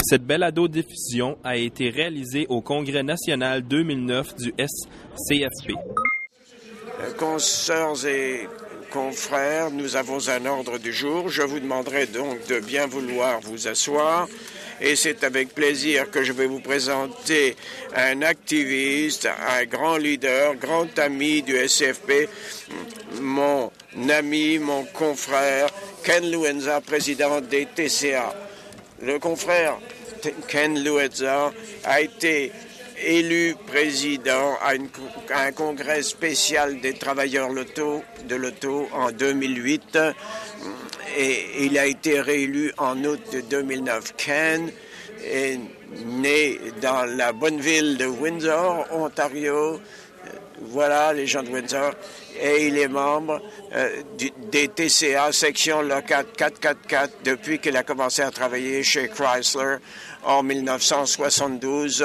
Cette balado-diffusion a été réalisée au Congrès national 2009 du SCFP. Consoeurs et confrères, nous avons un ordre du jour. Je vous demanderai donc de bien vouloir vous asseoir. Et c'est avec plaisir que je vais vous présenter un activiste, un grand leader, grand ami du SCFP, mon ami, mon confrère, Ken Louenza, président des TCA. Le confrère Ken Louenza a été élu président à un congrès spécial des travailleurs de l'auto en 2008 et il a été réélu en août de 2009. Ken est né dans la bonne ville de Windsor, Ontario. Voilà, les gens de Windsor. Et il est membre des TCA, section locale 444, depuis qu'il a commencé à travailler chez Chrysler en 1972.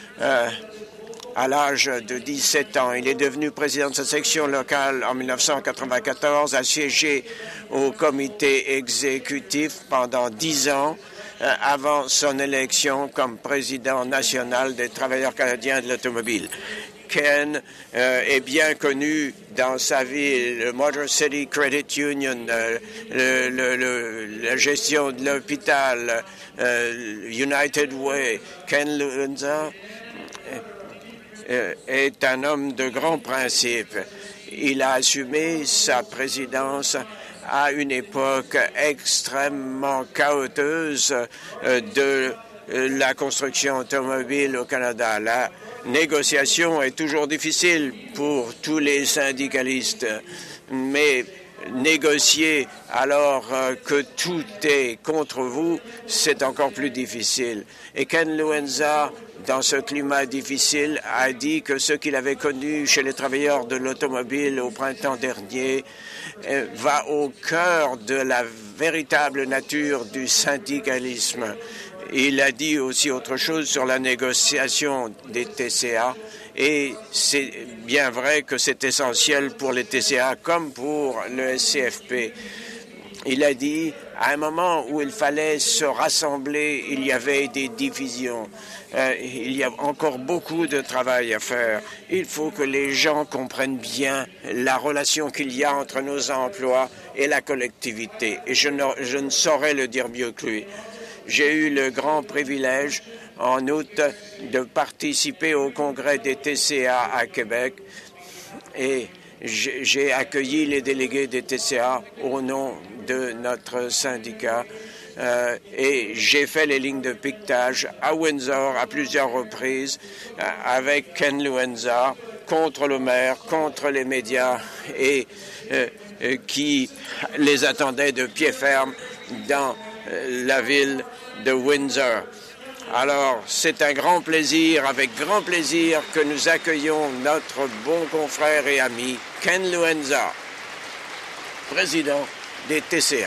À l'âge de 17 ans. Il est devenu président de sa section locale en 1994, a siégé au comité exécutif pendant 10 ans avant son élection comme président national des travailleurs canadiens de l'automobile. Ken est bien connu dans sa ville, le Motor City Credit Union, la gestion de l'hôpital, United Way. Ken Louenza est un homme de grands principes. Il a assumé sa présidence à une époque extrêmement chaotique de la construction automobile au Canada. La négociation est toujours difficile pour tous les syndicalistes, mais négocier alors que tout est contre vous, c'est encore plus difficile. Et Ken Louenza, dans ce climat difficile, a dit que ce qu'il avait connu chez les travailleurs de l'automobile au printemps dernier va au cœur de la véritable nature du syndicalisme. Il a dit aussi autre chose sur la négociation des TCA et c'est bien vrai que c'est essentiel pour les TCA comme pour le SCFP. Il a dit, à un moment où il fallait se rassembler, il y avait des divisions. Il y a encore beaucoup de travail à faire. Il faut que les gens comprennent bien la relation qu'il y a entre nos emplois et la collectivité. Et je ne saurais le dire mieux que lui. J'ai eu le grand privilège en août de participer au congrès des TCA à Québec et j'ai accueilli les délégués des TCA au nom de notre syndicat et j'ai fait les lignes de piquetage à Windsor à plusieurs reprises avec Ken Louenza contre le maire, contre les médias et qui les attendait de pied ferme dans la ville de Windsor. Alors, c'est un grand plaisir, avec grand plaisir, que nous accueillons notre bon confrère et ami, Ken Louenza, président des TCA.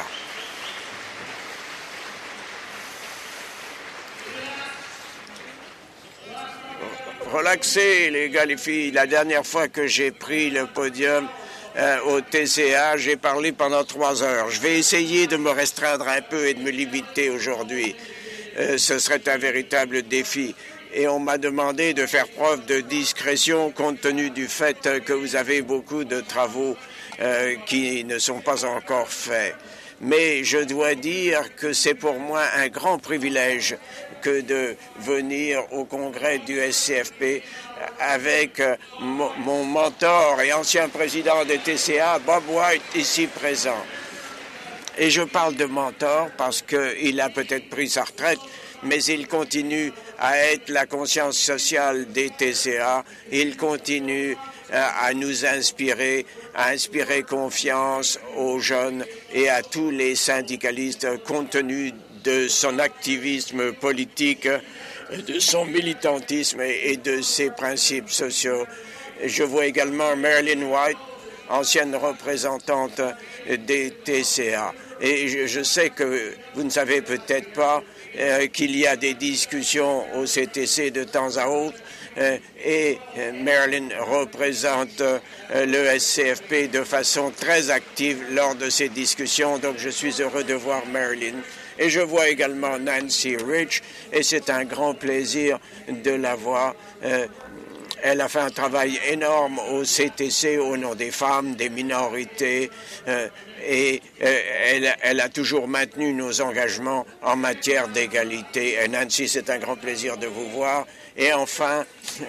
Relaxez, les gars, les filles. La dernière fois que j'ai pris le podium au TCA, j'ai parlé pendant 3 heures. Je vais essayer de me restreindre un peu et de me limiter aujourd'hui. Ce serait un véritable défi. Et on m'a demandé de faire preuve de discrétion compte tenu du fait que vous avez beaucoup de travaux qui ne sont pas encore faits. Mais je dois dire que c'est pour moi un grand privilège que de venir au congrès du SCFP avec mon mentor et ancien président des TCA, Bob White, ici présent. Et je parle de mentor parce qu'il a peut-être pris sa retraite, mais il continue à être la conscience sociale des TCA. Il continue à nous inspirer, à inspirer confiance aux jeunes et à tous les syndicalistes compte tenu de son activisme politique, de son militantisme et de ses principes sociaux. Je vois également Marilyn White, ancienne représentante des TCA. Et je sais que vous ne savez peut-être pas qu'il y a des discussions au CTC de temps à autre et Marilyn représente le SCFP de façon très active lors de ces discussions. Donc je suis heureux de voir Marilyn Et je vois également Nancy Rich, et c'est un grand plaisir de la voir. Elle a fait un travail énorme au CTC au nom des femmes, des minorités, et elle a toujours maintenu nos engagements en matière d'égalité. Et Nancy, c'est un grand plaisir de vous voir. Et enfin,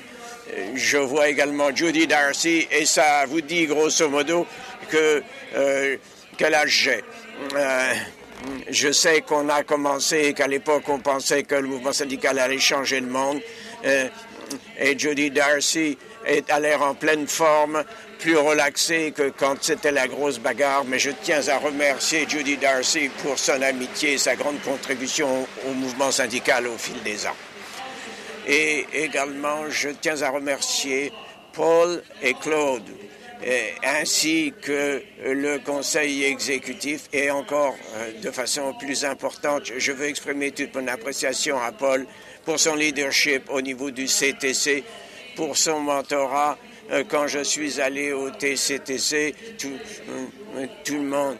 je vois également Judy Darcy, et ça vous dit grosso modo quel âge j'ai. Je sais qu'on a commencé et qu'à l'époque on pensait que le mouvement syndical allait changer le monde. Et Judy Darcy a l'air en pleine forme, plus relaxée que quand c'était la grosse bagarre. Mais je tiens à remercier Judy Darcy pour son amitié et sa grande contribution au mouvement syndical au fil des ans. Et également, je tiens à remercier Paul et Claude, ainsi que le conseil exécutif. Et encore, de façon plus importante, je veux exprimer toute mon appréciation à Paul pour son leadership au niveau du CTC, pour son mentorat. Quand je suis allé au TCTC, tout le monde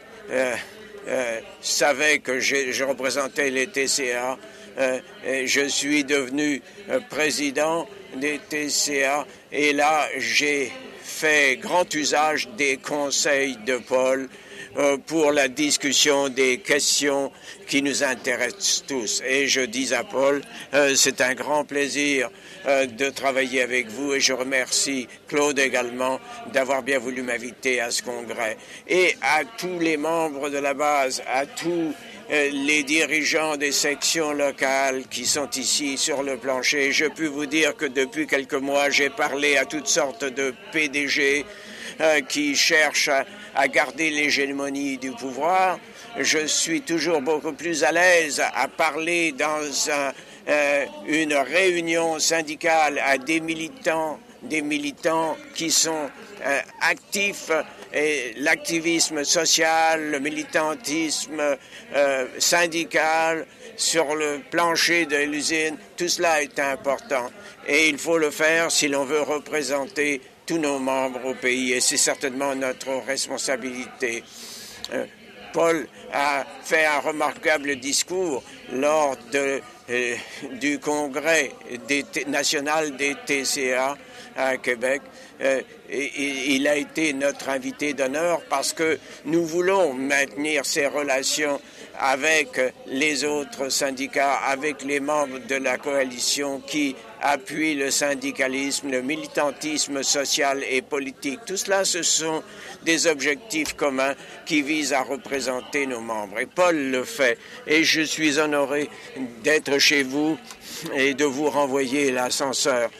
savait que je représentais les TCA. Je suis devenu président des TCA et là, j'ai fait grand usage des conseils de Paul pour la discussion des questions qui nous intéressent tous. Et je dis à Paul, c'est un grand plaisir de travailler avec vous et je remercie Claude également d'avoir bien voulu m'inviter à ce congrès. Et à tous les membres de la base, à tous les dirigeants des sections locales qui sont ici sur le plancher. Je peux vous dire que depuis quelques mois, j'ai parlé à toutes sortes de PDG qui cherchent à garder l'hégémonie du pouvoir. Je suis toujours beaucoup plus à l'aise à parler dans une réunion syndicale à des militants qui sont actifs. Et l'activisme social, le militantisme syndical sur le plancher de l'usine, tout cela est important. Et il faut le faire si l'on veut représenter tous nos membres au pays. Et c'est certainement notre responsabilité. Paul a fait un remarquable discours lors du congrès national des TCA à Québec. Il a été notre invité d'honneur parce que nous voulons maintenir ces relations avec les autres syndicats, avec les membres de la coalition qui appuient le syndicalisme, le militantisme social et politique. Tout cela, ce sont des objectifs communs qui visent à représenter nos membres. Et Paul le fait. Et je suis honoré d'être chez vous et de vous renvoyer l'ascenseur.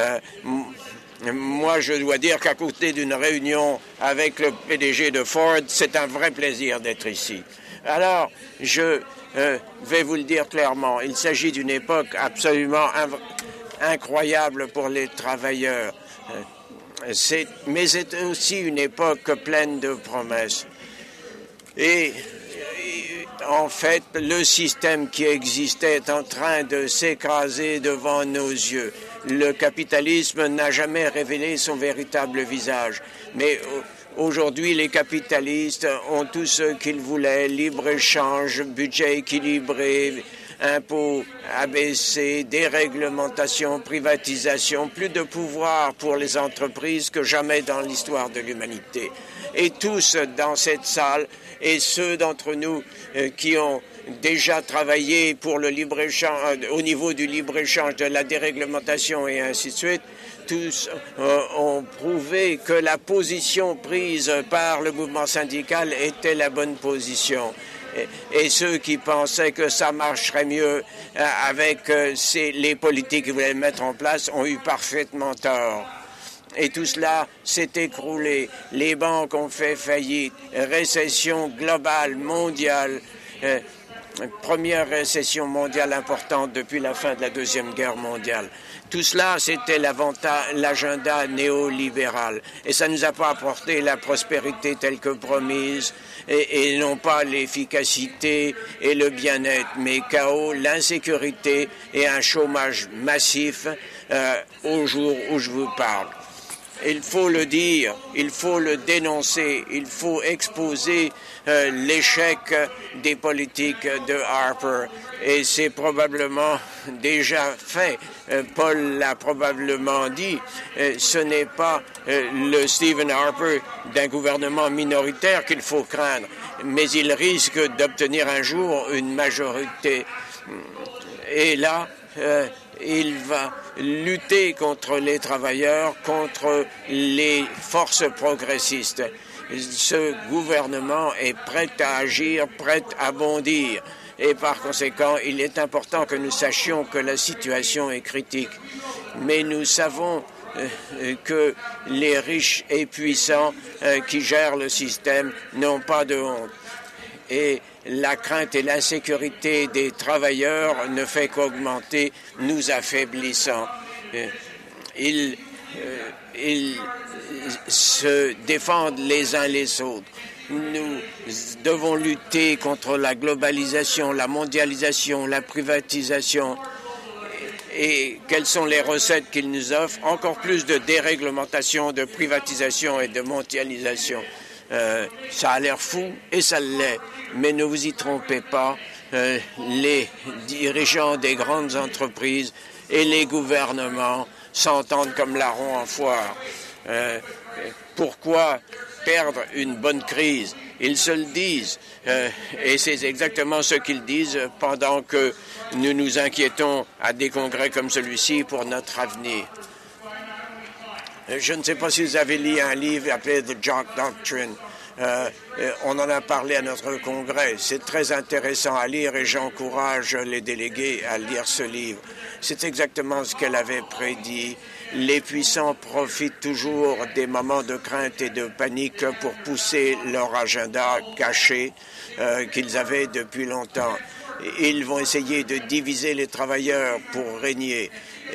Moi, je dois dire qu'à côté d'une réunion avec le PDG de Ford, c'est un vrai plaisir d'être ici. Alors, je vais vous le dire clairement, il s'agit d'une époque absolument incroyable pour les travailleurs. Mais c'est aussi une époque pleine de promesses. Et en fait, le système qui existait est en train de s'écraser devant nos yeux. Le capitalisme n'a jamais révélé son véritable visage. Mais aujourd'hui, les capitalistes ont tout ce qu'ils voulaient, libre-échange, budget équilibré, impôts abaissés, déréglementation, privatisation, plus de pouvoir pour les entreprises que jamais dans l'histoire de l'humanité. Et tous dans cette salle, et ceux d'entre nous qui ont déjà travaillé pour le libre-échange, au niveau du libre-échange, de la déréglementation et ainsi de suite, tous ont prouvé que la position prise par le mouvement syndical était la bonne position. Et ceux qui pensaient que ça marcherait mieux avec les politiques qu'ils voulaient mettre en place ont eu parfaitement tort. Et tout cela s'est écroulé. Les banques ont fait faillite. Récession globale, mondiale. Première récession mondiale importante depuis la fin de la Deuxième Guerre mondiale. Tout cela, c'était l'agenda néolibéral. Et ça ne nous a pas apporté la prospérité telle que promise, et non pas l'efficacité et le bien-être, mais chaos, l'insécurité et un chômage massif au jour où je vous parle. Il faut le dire, il faut le dénoncer, il faut exposer l'échec des politiques de Harper. Et c'est probablement déjà fait. Paul l'a probablement dit. Ce n'est pas le Stephen Harper d'un gouvernement minoritaire qu'il faut craindre, mais il risque d'obtenir un jour une majorité. Et là, il va lutter contre les travailleurs, contre les forces progressistes. Ce gouvernement est prêt à agir, prêt à bondir. Et par conséquent, il est important que nous sachions que la situation est critique. Mais nous savons que les riches et puissants qui gèrent le système n'ont pas de honte. Et la crainte et l'insécurité des travailleurs ne fait qu'augmenter, nous affaiblissant. Ils se défendent les uns les autres. Nous devons lutter contre la globalisation, la mondialisation, la privatisation. Et quelles sont les recettes qu'ils nous offrent? Encore plus de déréglementation, de privatisation et de mondialisation. Ça a l'air fou, et ça l'est, mais ne vous y trompez pas, les dirigeants des grandes entreprises et les gouvernements s'entendent comme larrons en foire. Pourquoi perdre une bonne crise? Ils se le disent, et c'est exactement ce qu'ils disent pendant que nous nous inquiétons à des congrès comme celui-ci pour notre avenir. Je ne sais pas si vous avez lu un livre appelé The Jock Doctrine. On en a parlé à notre congrès. C'est très intéressant à lire et j'encourage les délégués à lire ce livre. C'est exactement ce qu'elle avait prédit. Les puissants profitent toujours des moments de crainte et de panique pour pousser leur agenda caché qu'ils avaient depuis longtemps. Ils vont essayer de diviser les travailleurs pour régner.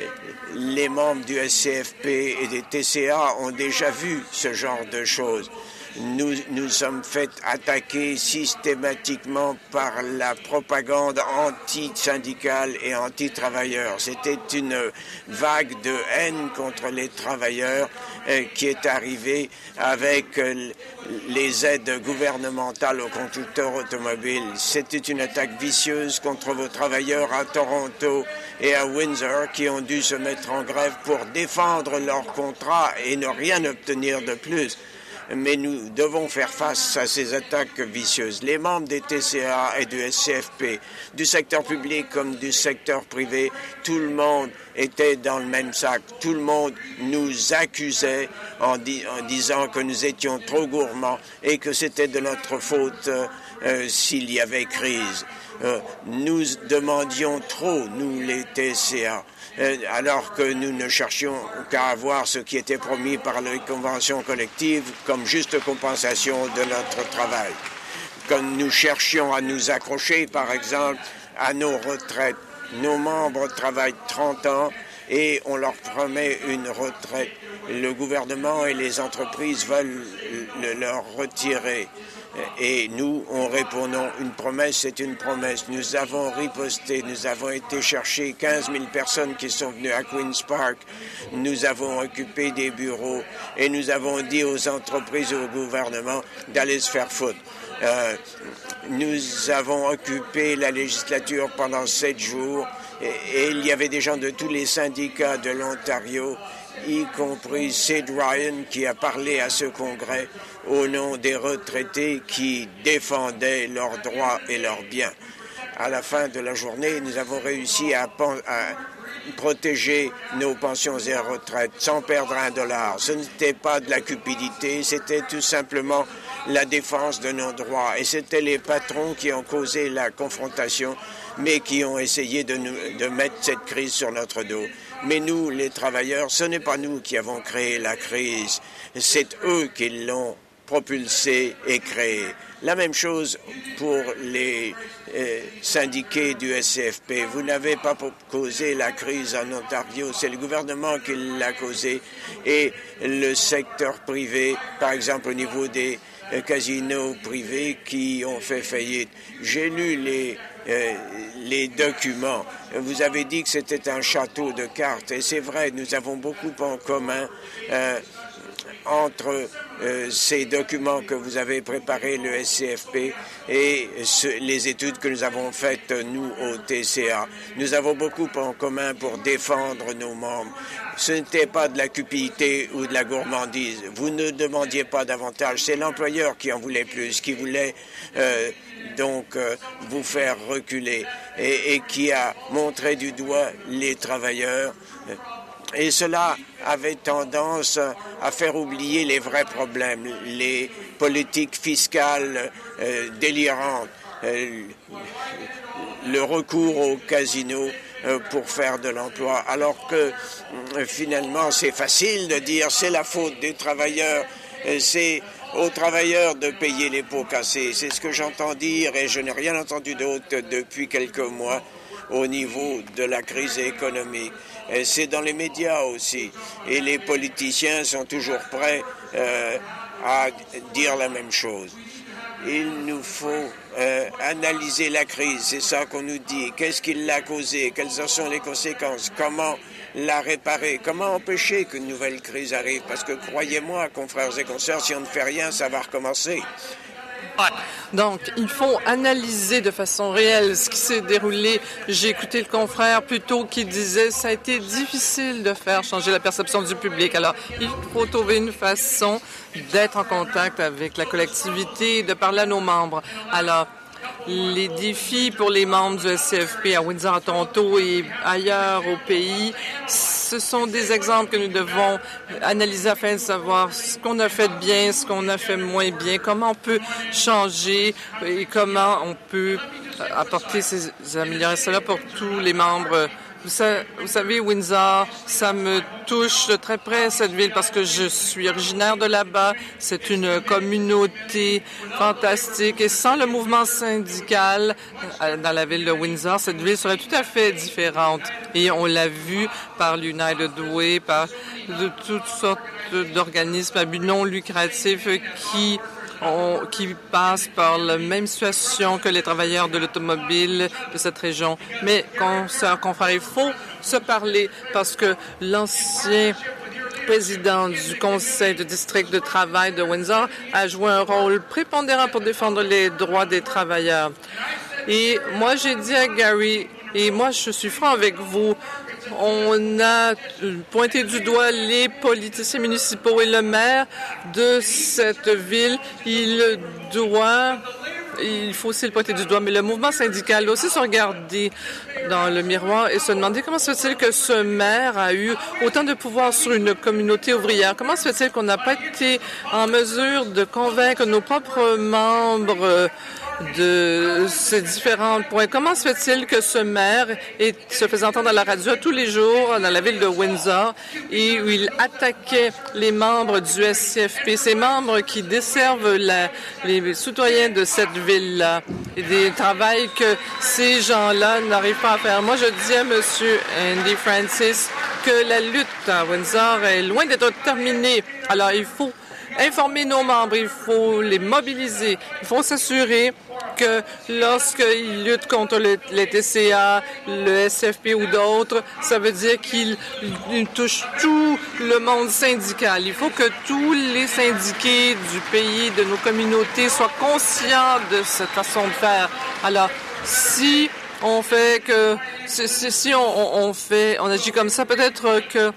Les membres du SCFP et des TCA ont déjà vu ce genre de choses. Nous sommes fait attaquer systématiquement par la propagande anti-syndicale et anti-travailleurs. C'était une vague de haine contre les travailleurs qui est arrivée avec les aides gouvernementales aux conducteurs automobiles. C'était une attaque vicieuse contre vos travailleurs à Toronto et à Windsor qui ont dû se mettre en grève pour défendre leurs contrats et ne rien obtenir de plus. Mais nous devons faire face à ces attaques vicieuses. Les membres des TCA et du SCFP, du secteur public comme du secteur privé, tout le monde était dans le même sac. Tout le monde nous accusait en disant que nous étions trop gourmands et que c'était de notre faute s'il y avait crise. Nous demandions trop, nous les TCA, alors que nous ne cherchions qu'à avoir ce qui était promis par les conventions collectives comme juste compensation de notre travail. Comme nous cherchions à nous accrocher, par exemple, à nos retraites. Nos membres travaillent 30 ans et on leur promet une retraite. Le gouvernement et les entreprises veulent leur retirer. Et nous, on répondons, une promesse, c'est une promesse. Nous avons riposté, nous avons été chercher 15 000 personnes qui sont venues à Queen's Park. Nous avons occupé des bureaux et nous avons dit aux entreprises et au gouvernement d'aller se faire foutre. Nous avons occupé la législature pendant 7 jours et il y avait des gens de tous les syndicats de l'Ontario, y compris Sid Ryan, qui a parlé à ce congrès au nom des retraités qui défendaient leurs droits et leurs biens. À la fin de la journée, nous avons réussi à protéger nos pensions et retraites sans perdre $1. Ce n'était pas de la cupidité, c'était tout simplement la défense de nos droits. Et c'était les patrons qui ont causé la confrontation, mais qui ont essayé de mettre cette crise sur notre dos. Mais nous, les travailleurs, ce n'est pas nous qui avons créé la crise, c'est eux qui l'ont propulsée et créée. La même chose pour les syndiqués du SCFP. Vous n'avez pas causé la crise en Ontario, c'est le gouvernement qui l'a causée. Et le secteur privé, par exemple au niveau des casinos privés qui ont fait faillite. J'ai lu les documents. Vous avez dit que c'était un château de cartes, et c'est vrai, nous avons beaucoup en commun. entre ces documents que vous avez préparés, le SCFP, et les études que nous avons faites, nous, au TCA. Nous avons beaucoup en commun pour défendre nos membres. Ce n'était pas de la cupidité ou de la gourmandise. Vous ne demandiez pas davantage. C'est l'employeur qui en voulait plus, qui voulait vous faire reculer et qui a montré du doigt les travailleurs. Et cela avait tendance à faire oublier les vrais problèmes, les politiques fiscales délirantes, le recours au casino pour faire de l'emploi, alors que finalement c'est facile de dire c'est la faute des travailleurs, c'est aux travailleurs de payer les pots cassés. C'est ce que j'entends dire et je n'ai rien entendu d'autre depuis quelques mois au niveau de la crise économique. C'est dans les médias aussi. Et les politiciens sont toujours prêts à dire la même chose. Il nous faut analyser la crise, c'est ça qu'on nous dit. Qu'est-ce qui l'a causé? Quelles en sont les conséquences? Comment la réparer? Comment empêcher qu'une nouvelle crise arrive? Parce que croyez-moi, confrères et consoeurs, si on ne fait rien, ça va recommencer. Donc, il faut analyser de façon réelle ce qui s'est déroulé. J'ai écouté le confrère plus tôt qui disait ça a été difficile de faire changer la perception du public. Alors, il faut trouver une façon d'être en contact avec la collectivité, de parler à nos membres. Alors, les défis pour les membres du SCFP à Windsor, à Toronto et ailleurs au pays, ce sont des exemples que nous devons analyser afin de savoir ce qu'on a fait de bien, ce qu'on a fait moins bien, comment on peut changer et comment on peut apporter ces améliorations pour tous les membres. Vous savez, Windsor, ça me touche de très près, cette ville, parce que je suis originaire de là-bas. C'est une communauté fantastique. Et sans le mouvement syndical dans la ville de Windsor, cette ville serait tout à fait différente. Et on l'a vu par l'United Way, par toutes sortes d'organismes à but non lucratif qui passent par la même situation que les travailleurs de l'automobile de cette région. Mais, confrère, il faut se parler parce que l'ancien président du conseil de district de travail de Windsor a joué un rôle prépondérant pour défendre les droits des travailleurs. Et moi, j'ai dit à Gary, et moi, je suis franc avec vous, on a pointé du doigt les politiciens municipaux et le maire de cette ville. Il faut aussi le pointer du doigt, mais le mouvement syndical doit aussi se regarder dans le miroir et se demander comment se fait-il que ce maire a eu autant de pouvoir sur une communauté ouvrière. Comment se fait-il qu'on n'a pas été en mesure de convaincre nos propres membres de ces différents points. Comment se fait-il que ce maire se faisait entendre à la radio tous les jours dans la ville de Windsor et où il attaquait les membres du SCFP, ces membres qui desservent les citoyens de cette ville-là et des travails que ces gens-là n'arrivent pas à faire. Moi, je dis à M. Andy Francis que la lutte à Windsor est loin d'être terminée. Alors, il faut informer nos membres, il faut les mobiliser, il faut s'assurer que lorsqu'ils luttent contre les TCA, le SFP ou d'autres, ça veut dire qu'ils touchent tout le monde syndical. Il faut que tous les syndiqués du pays, de nos communautés, soient conscients de cette façon de faire. Alors, si on fait que, si on agit comme ça, peut-être que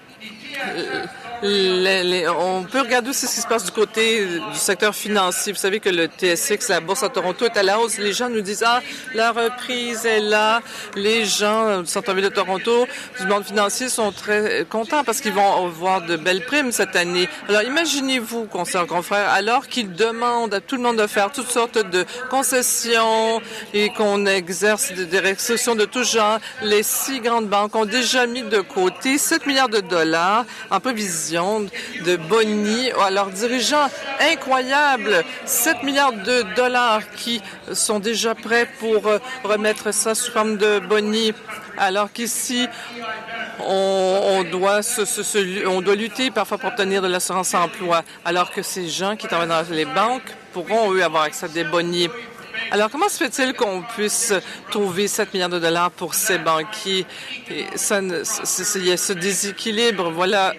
on peut regarder aussi ce qui se passe du côté du secteur financier. Vous savez que le TSX, la bourse à Toronto, est à la hausse. Les gens nous disent, la reprise est là. Les gens du centre-ville de Toronto, du monde financier, sont très contents parce qu'ils vont avoir de belles primes cette année. Alors, imaginez-vous, confrères, alors qu'ils demandent à tout le monde de faire toutes sortes de concessions et qu'on exerce des restrictions de tout genre, les 6 grandes banques ont déjà mis de côté 7 milliards de dollars en prévision de boni à leurs dirigeants. Incroyable! 7 milliards de dollars qui sont déjà prêts pour remettre ça sous forme de boni. Alors qu'ici, on doit lutter parfois pour obtenir de l'assurance emploi, alors que ces gens qui travaillent dans les banques pourront, eux, avoir accès à des boni. Alors, comment se fait-il qu'on puisse trouver 7 milliards de dollars pour ces banquiers? Il y a ce déséquilibre. Voilà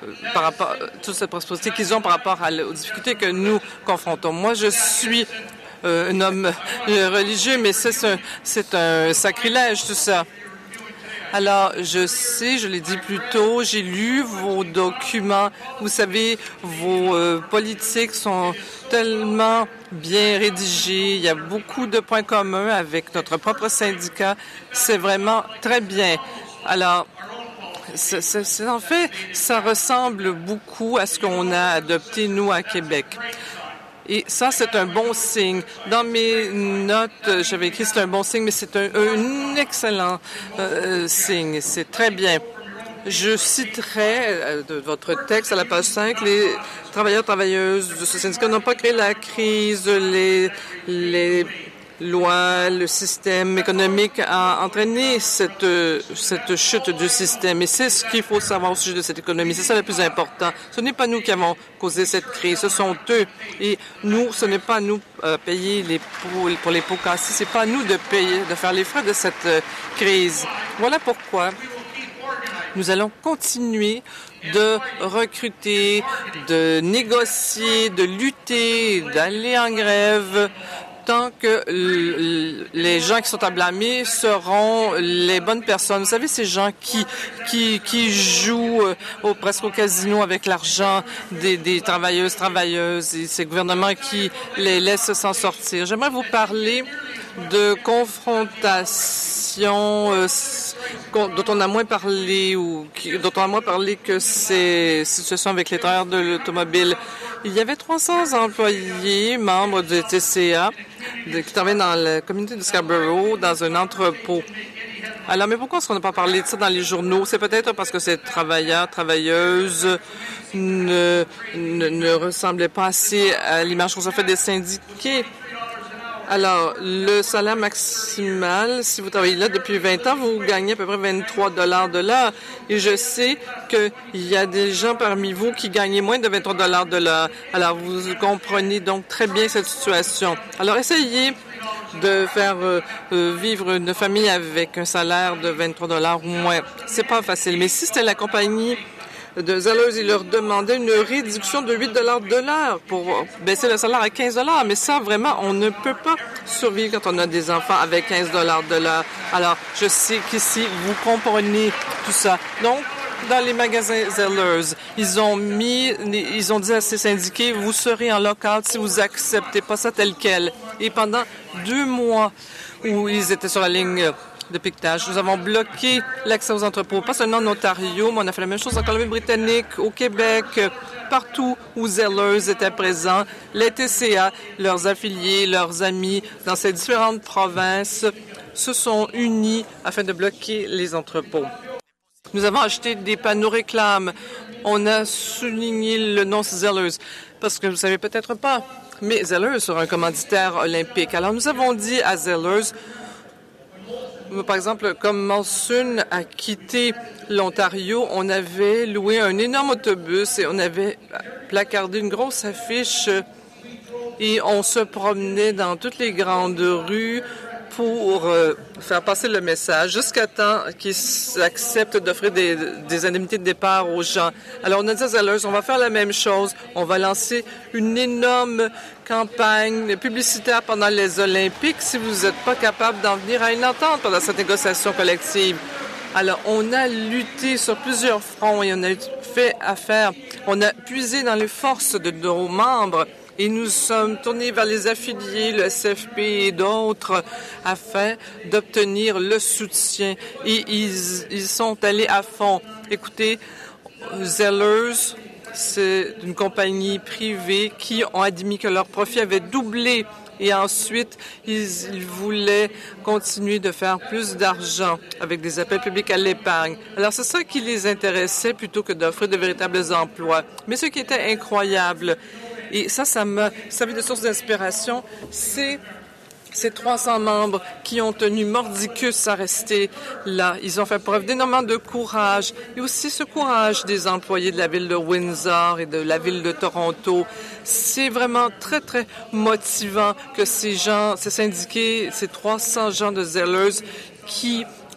par rapport toute cette prospérité qu'ils ont par rapport aux difficultés que nous confrontons. Moi, je suis un homme religieux, mais c'est un sacrilège, tout ça. Alors, je sais, je l'ai dit plus tôt, j'ai lu vos documents. Vous savez, vos politiques sont tellement bien rédigées. Il y a beaucoup de points communs avec notre propre syndicat. C'est vraiment très bien. Alors, en fait, ça ressemble beaucoup à ce qu'on a adopté, nous, à Québec. Et ça, c'est un bon signe. Dans mes notes, j'avais écrit c'est un bon signe, mais c'est un excellent signe. C'est très bien. Je citerai de votre texte à la page 5, les travailleurs-travailleuses de ce syndicat n'ont pas créé la crise, les lois, le système économique a entraîné cette chute du système. Et c'est ce qu'il faut savoir au sujet de cette économie. C'est ça le plus important. Ce n'est pas nous qui avons causé cette crise. Ce sont eux. Et nous, ce n'est pas nous payer les pots, pour les pots cassés. C'est pas à nous de payer, de faire les frais de cette crise. Voilà pourquoi nous allons continuer de recruter, de négocier, de lutter, d'aller en grève, tant que les gens qui sont à blâmer seront les bonnes personnes. Vous savez, ces gens qui jouent presque au casino avec l'argent des travailleuses, et ces gouvernements qui les laissent s'en sortir. J'aimerais vous parler de confrontation dont on a moins parlé que ces situations avec les travailleurs de l'automobile. Il y avait 300 employés, membres du TCA, qui travaillaient dans la communauté de Scarborough, dans un entrepôt. Alors, mais pourquoi est-ce qu'on n'a pas parlé de ça dans les journaux? C'est peut-être parce que ces travailleuses ne ressemblaient pas assez à l'image qu'on se fait des syndiqués. Alors, le salaire maximal, si vous travaillez là depuis 20 ans, vous gagnez à peu près 23 $ de l'heure. Et je sais qu'il y a des gens parmi vous qui gagnent moins de 23 $ de l'heure. Alors, vous comprenez donc très bien cette situation. Alors, essayez de faire vivre une famille avec un salaire de 23 $ ou moins. C'est pas facile. Mais si c'était la compagnie de Zellers, ils leur demandaient une réduction de 8 $ de l'heure pour baisser le salaire à 15 $. Mais ça, vraiment, on ne peut pas survivre quand on a des enfants avec 15 $ de l'heure. Alors, je sais qu'ici, vous comprenez tout ça. Donc, dans les magasins Zellers, ils ont dit à ces syndiqués, vous serez en lock-out si vous acceptez pas ça tel quel. Et pendant 2 mois où ils étaient sur la ligne de piquetage, nous avons bloqué l'accès aux entrepôts, pas seulement en Ontario, mais on a fait la même chose en Colombie-Britannique, au Québec, partout où Zellers était présent. Les TCA, leurs affiliés, leurs amis dans ces différentes provinces se sont unis afin de bloquer les entrepôts. Nous avons acheté des panneaux réclames. On a souligné le nom Zellers parce que vous ne savez peut-être pas, mais Zellers sera un commanditaire olympique. Alors nous avons dit à Zellers, par exemple, comme Molson a quitté l'Ontario, on avait loué un énorme autobus et on avait placardé une grosse affiche et on se promenait dans toutes les grandes rues pour faire passer le message jusqu'à temps qu'ils acceptent d'offrir des indemnités de départ aux gens. Alors, on a dit à Zellers, on va faire la même chose. On va lancer une énorme campagne publicitaire pendant les Olympiques si vous n'êtes pas capable d'en venir à une entente pendant cette négociation collective. Alors, on a lutté sur plusieurs fronts et on a fait affaire. On a puisé dans les forces de nos membres et nous sommes tournés vers les affiliés, le SFP et d'autres afin d'obtenir le soutien. Et ils sont allés à fond. Écoutez, Zellers, c'est une compagnie privée qui ont admis que leur profit avait doublé. Et ensuite, ils voulaient continuer de faire plus d'argent avec des appels publics à l'épargne. Alors, c'est ça qui les intéressait plutôt que d'offrir de véritables emplois. Mais ce qui était incroyable, et ça m'a servi de source d'inspiration, c'est ces 300 membres qui ont tenu mordicus à rester là. Ils ont fait preuve d'énormément de courage et aussi ce courage des employés de la ville de Windsor et de la ville de Toronto. C'est vraiment très, très motivant que ces gens, ces syndiqués, ces 300 gens de Zellers qui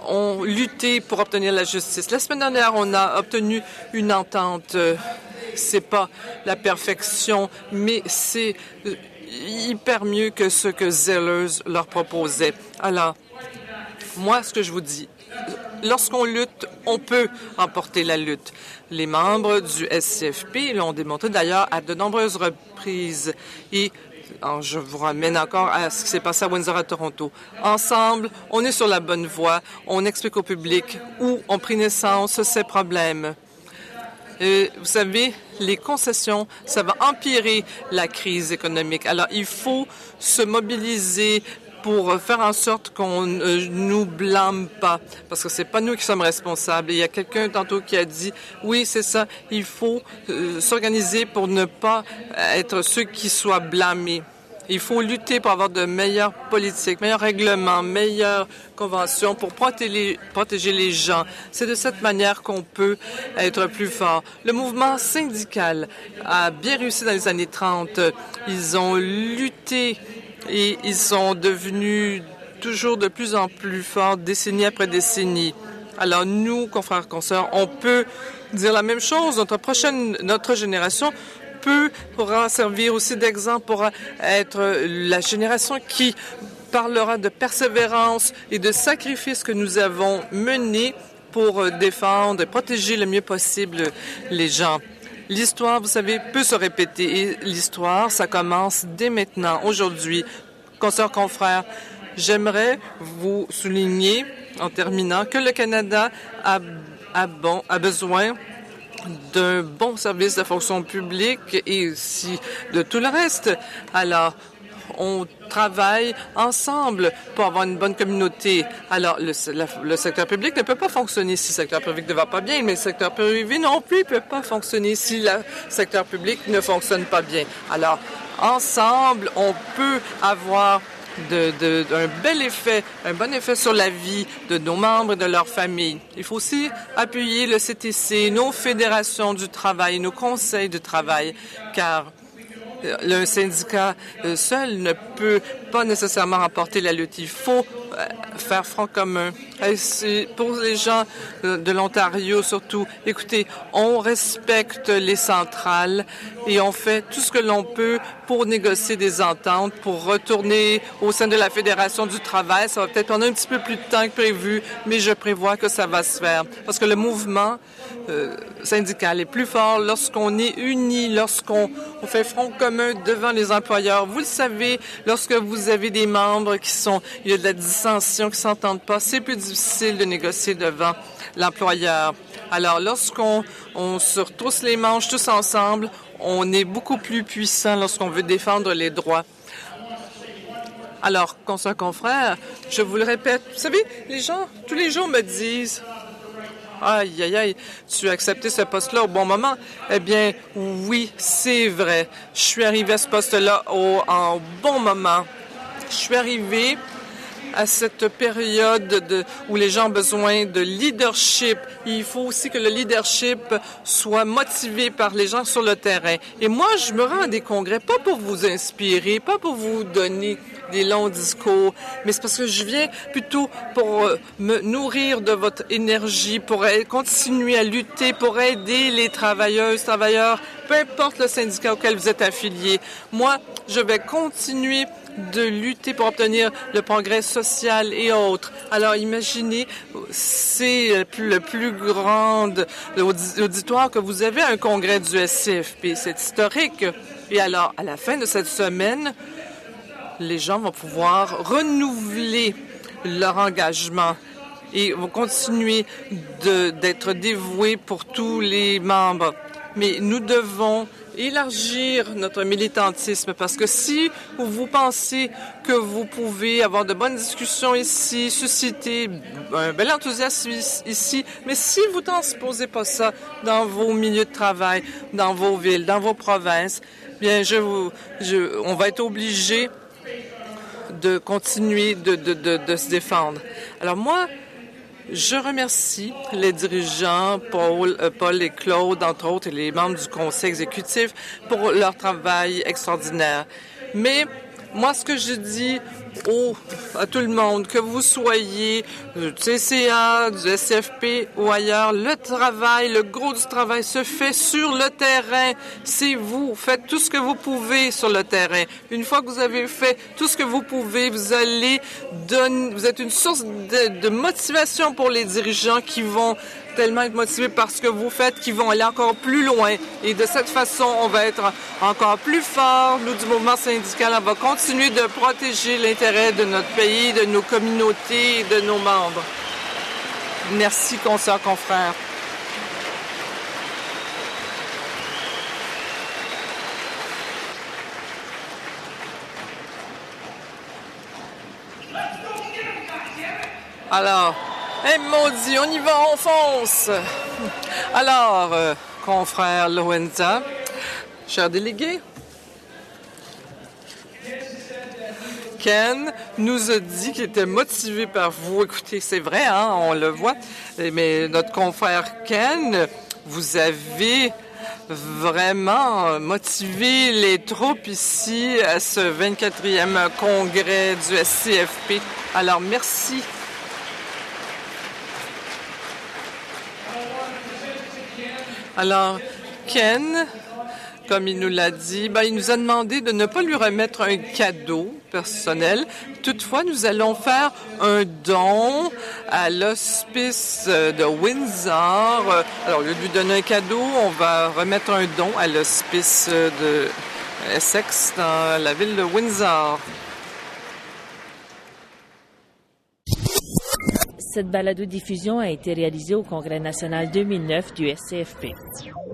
ont lutté pour obtenir la justice. La semaine dernière, on a obtenu une entente. C'est pas la perfection, mais c'est hyper mieux que ce que Zellers leur proposait. Alors, moi, ce que je vous dis, lorsqu'on lutte, on peut remporter la lutte. Les membres du SCFP l'ont démontré d'ailleurs à de nombreuses reprises. Et je vous ramène encore à ce qui s'est passé à Windsor, à Toronto. Ensemble, on est sur la bonne voie. On explique au public où ont pris naissance ces problèmes. Vous savez, les concessions, ça va empirer la crise économique. Alors, il faut se mobiliser pour faire en sorte qu'on ne nous blâme pas, parce que c'est pas nous qui sommes responsables. Il y a quelqu'un tantôt qui a dit, oui, c'est ça, il faut s'organiser pour ne pas être ceux qui soient blâmés. Il faut lutter pour avoir de meilleures politiques, meilleurs règlements, meilleures conventions pour protéger les gens. C'est de cette manière qu'on peut être plus fort. Le mouvement syndical a bien réussi dans les années 30. Ils ont lutté et ils sont devenus toujours de plus en plus forts, décennie après décennie. Alors nous, confrères, consoeurs, on peut dire la même chose. Notre génération pourra servir aussi d'exemple, pourra être la génération qui parlera de persévérance et de sacrifices que nous avons menés pour défendre et protéger le mieux possible les gens. L'histoire, vous savez, peut se répéter et l'histoire, ça commence dès maintenant, aujourd'hui. Consoeurs, confrères, j'aimerais vous souligner, en terminant, que le Canada a besoin d'un bon service de fonction publique et aussi de tout le reste. Alors, on travaille ensemble pour avoir une bonne communauté. Alors, le secteur public ne peut pas fonctionner si le secteur public ne va pas bien, mais le secteur privé non plus ne peut pas fonctionner si le secteur public ne fonctionne pas bien. Alors, ensemble, on peut avoir un bel effet, un bon effet sur la vie de nos membres et de leurs familles. Il faut aussi appuyer le CTC, nos fédérations du travail, nos conseils de travail, car le syndicat seul ne peut pas nécessairement remporter la lutte. Il faut faire front commun. Et pour les gens de l'Ontario surtout, écoutez, on respecte les centrales et on fait tout ce que l'on peut pour négocier des ententes, pour retourner au sein de la Fédération du travail. Ça va peut-être prendre un petit peu plus de temps que prévu, mais je prévois que ça va se faire. Parce que le mouvement syndical est plus fort lorsqu'on est unis, lorsqu'on fait front commun devant les employeurs. Vous le savez, lorsque vous avez des membres il y a de la dissension, qui s'entendent pas, c'est plus difficile de négocier devant l'employeur. Alors, lorsqu'on se retrousse les manches tous ensemble, on est beaucoup plus puissant lorsqu'on veut défendre les droits. Alors, consoeurs, confrères, je vous le répète, vous savez, les gens, tous les jours me disent « Aïe, aïe, aïe, tu as accepté ce poste-là au bon moment? » Eh bien, oui, c'est vrai. Je suis arrivé à ce poste-là en bon moment. Je suis arrivé à cette période où les gens ont besoin de leadership. Il faut aussi que le leadership soit motivé par les gens sur le terrain. Et moi, je me rends à des congrès, pas pour vous inspirer, pas pour vous donner des longs discours, mais c'est parce que je viens plutôt pour me nourrir de votre énergie, pour continuer à lutter, pour aider les travailleuses, travailleurs, peu importe le syndicat auquel vous êtes affilié. Moi, je vais continuer de lutter pour obtenir le progrès social et autres. Alors, imaginez, c'est le plus grand auditoire que vous avez à un congrès du SCFP. C'est historique. Et alors, à la fin de cette semaine, les gens vont pouvoir renouveler leur engagement et vont continuer d'être dévoués pour tous les membres. Mais nous devons élargir notre militantisme parce que si vous pensez que vous pouvez avoir de bonnes discussions ici, susciter un bel enthousiasme ici, mais si vous ne transposez pas ça dans vos milieux de travail, dans vos villes, dans vos provinces, bien, on va être obligé de continuer de se défendre. Alors moi, je remercie les dirigeants, Paul et Claude, entre autres, et les membres du conseil exécutif pour leur travail extraordinaire. Mais moi, ce que je dis à tout le monde, que vous soyez du CCA, du SFP ou ailleurs, le travail, le gros du travail se fait sur le terrain. C'est vous. Faites tout ce que vous pouvez sur le terrain. Une fois que vous avez fait tout ce que vous pouvez, vous êtes une source de motivation pour les dirigeants qui vont tellement être motivés par ce que vous faites, qui vont aller encore plus loin. Et de cette façon, on va être encore plus fort. Nous, du mouvement syndical, on va continuer de protéger l'intérêt de notre pays, de nos communautés et de nos membres. Merci, consoeurs, confrères. Alors, maudit, on y va, on fonce. Alors, confrère Lowenza, cher délégué, Ken nous a dit qu'il était motivé par vous. Écoutez, c'est vrai, hein, on le voit. Mais notre confrère Ken, vous avez vraiment motivé les troupes ici à ce 24e congrès du SCFP. Alors, merci. Alors, Ken, comme il nous l'a dit, il nous a demandé de ne pas lui remettre un cadeau personnel. Toutefois, nous allons faire un don à l'hospice de Windsor. Alors, au lieu de lui donner un cadeau, on va remettre un don à l'hospice de Essex dans la ville de Windsor. Cette balado-diffusion a été réalisée au Congrès national 2009 du SCFP.